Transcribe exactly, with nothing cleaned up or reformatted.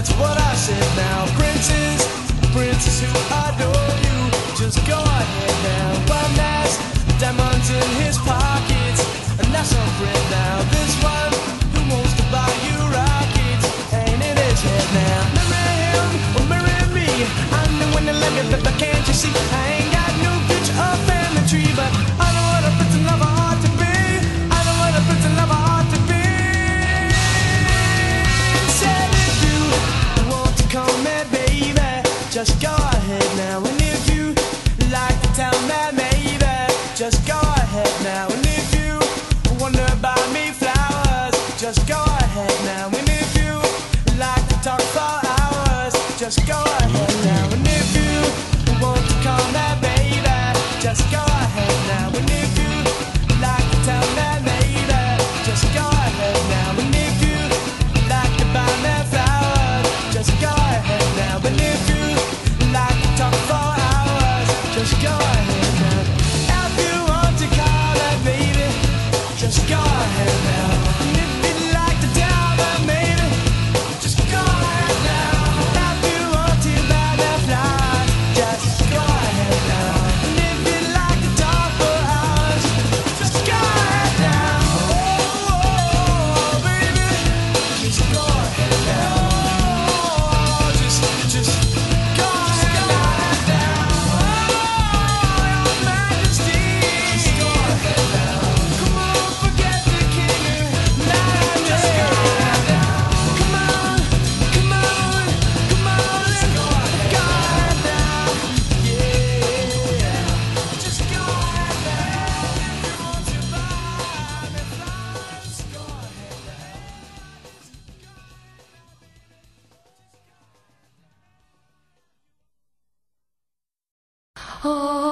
that's what I said now. Princes, princes who adore you, just go ahead now. One has diamonds in his pockets, and that's a friend now. This one who wants to buy you rockets, ain't in his head now. Marry him or marry me, I'm the one that love you, but can't you see? I ain't got no future or family tree, but I know what a prince and lover ought to be. I know what a prince and lover ought to be. Said if you want to call me baby, just go ahead now. And if you like to tell me maybe, just go ahead now. And if you wonder about me flowers, just go ahead now. And if you like to talk for hours, just go ahead now. And if you want to call me baby, just go ahead now. And if you like to tell me maybe, just go ahead now. And if you like to buy me flowers, just go ahead now. And if you like to talk for hours, just go ahead now. If you want to call her baby, just go ahead now. And if you'd like to tell me maybe, just go ahead now. If you want to buy me flowers, just go ahead now. And if you'd like to talk for hours, just go ahead now. Oh, oh, baby, just go ahead now. Oh, just, just go ahead now. Oh, your Majesty, just go ahead now. Come on, forget the king. Now just go ahead now. Come on, come on, come on, let's go ahead now. Yeah, just go ahead now. If you want to buy me flowers, go ahead now. Oh